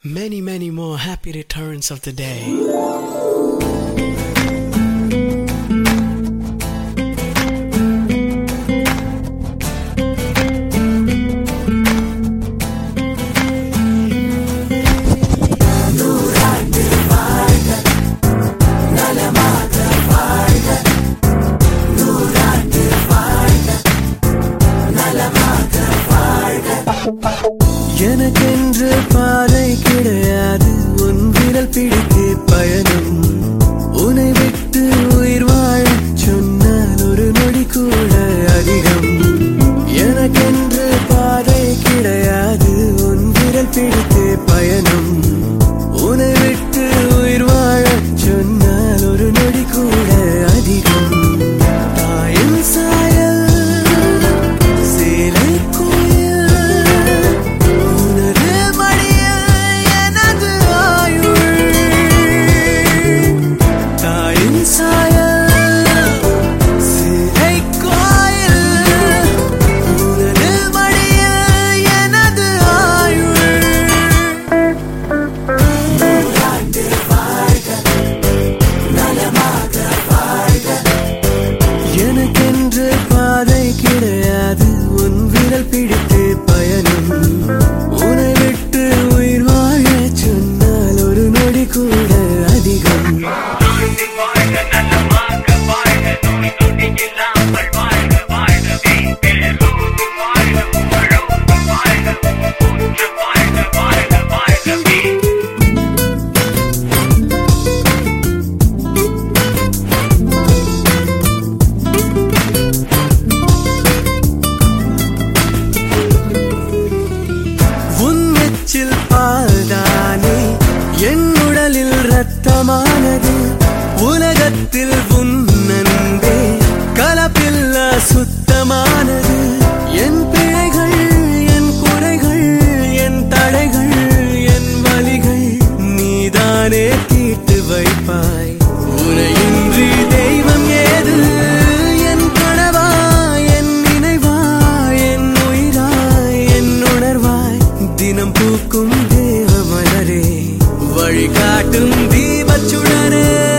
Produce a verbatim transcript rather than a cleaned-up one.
Many, many more happy returns of the day. எனக்கென்று பாதை கிடையாது உன் விரல் பிடித்தே பயணம் உன்னை விட்டு உயிர் வாழச் சொன்னால் ஒரு நொடி கூட அதிகம் எனக்கென்று பாதை கிடையாது உன் விரல் பிடித்தே பயணம் உன்னை விட்டு உயிர் வாழச் சொன்னால் ஒரு நொடி கூட அதிகம் தாயின் சாயல் சேலை கிடையாது உன் விரல் பிடித்தே பயணம் உன்னை விட்டு உயிர் வாழச் சொன்னால் ஒரு நொடி கூட அதிகம் பால்தானே என் உடலில் ரத்தமானது உலகத்தில் உன் அன்பே கலப்பில்லா சுத்தமானது என் பிழைகள் என் குறைகள் என் தடைகள் என் வலிகள் நீதானே தீர்த்து வைப்பாய் உனையின்றி தெய்வம் ஏது என் கனவா என் நினைவா என் உயிராய் என் உணர்வாய் தினம் பூக்கும் தேவ மலரே வழிகாட்டும் தீபச்சுடரே